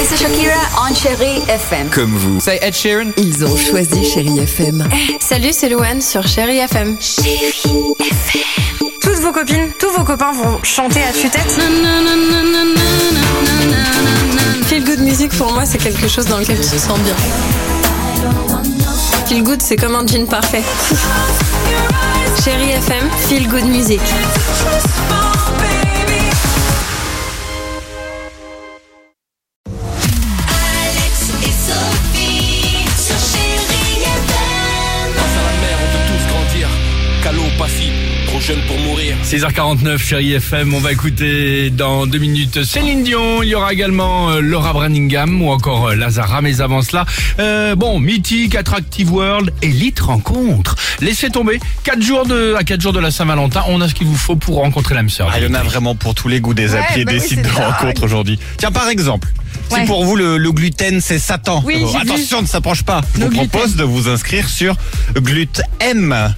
c'est Shakira on Chérie FM. Comme vous. C'est Ed Sheeran. Ils ont choisi Chérie FM. Salut, c'est Louane sur Chérie FM. Toutes vos copines, tous vos copains vont chanter à tue-tête. Feel good music pour moi, c'est quelque chose dans lequel tu te sens bien. Feel good, c'est comme un jean parfait. Chérie FM, feel good music. Trop jeune pour mourir. 6h49, Chérie FM, on va écouter dans 2 minutes Céline Dion, il y aura également Laura Branigan ou encore Lazara, mais avant cela, Mythique, Attractive World, Elite Rencontre. Laissez tomber, 4 jours de la Saint-Valentin, on a ce qu'il vous faut pour rencontrer l'âme sœur. Il y en a vraiment pour tous les goûts des applis et des sites de rencontres aujourd'hui. Tiens, par exemple, si pour vous le gluten c'est Satan, attention, ne s'approche pas. Je vous propose de vous inscrire sur Glut-M,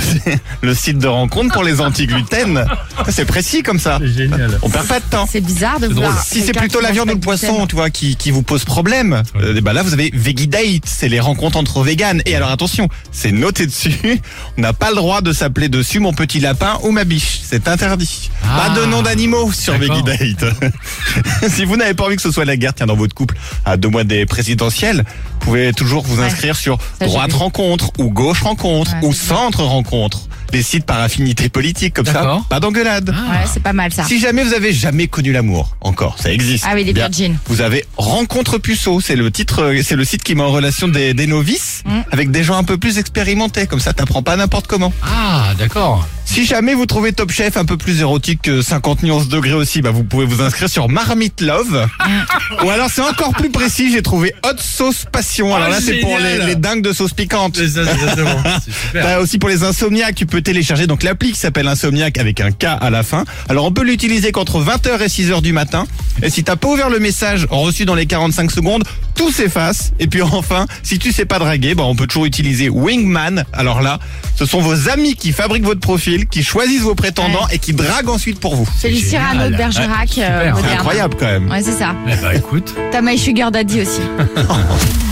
le site de rencontre pour les anti-gluten. C'est précis comme ça. C'est génial. On perd pas de temps. C'est bizarre de voir. Si c'est plutôt la viande ou le poisson, tu vois, qui vous pose problème, là vous avez Veggie Date, c'est les rencontres entre véganes. Et alors attention, c'est noté dessus. On n'a pas le droit de s'appeler dessus mon petit lapin ou ma biche. C'est interdit. Pas de nom d'animaux sur Veggie Date. Si vous n'avez pas envie que ce soit la guerre dans votre couple à 2 mois des présidentielles, vous pouvez toujours vous inscrire sur droite rencontre ou gauche rencontre ou centre rencontre. Les sites par affinité politique comme ça, pas d'engueulade. Ouais, c'est pas mal ça. Si jamais vous avez jamais connu l'amour, encore, ça existe. Ah oui, les virgins. Vous avez Rencontre Puceau, c'est le titre, c'est le site qui met en relation des novices avec des gens un peu plus expérimentés, comme ça t'apprends pas n'importe comment. Ah, d'accord. Si jamais vous trouvez Top Chef un peu plus érotique que 50 nuances degrés aussi, vous pouvez vous inscrire sur Marmite Love. Ou alors c'est encore plus précis, j'ai trouvé Hot Sauce Passion. Alors là c'est pour les dingues de sauce piquante. C'est ça, exactement. C'est super. T'as aussi pour les insomniaques, tu peux télécharger donc l'appli qui s'appelle Insomniaque avec un K à la fin. Alors on peut l'utiliser qu'entre 20h et 6h du matin. Et si t'as pas ouvert le message reçu dans les 45 secondes, tout s'efface. Et puis enfin, si tu sais pas draguer, on peut toujours utiliser Wingman. Alors là, ce sont vos amis qui fabriquent votre profil, qui choisissent vos prétendants et qui draguent ensuite pour vous. C'est le Cyrano de Bergerac. C'est incroyable quand même. Ouais, c'est ça. Écoute. T'as My Sugar Daddy aussi.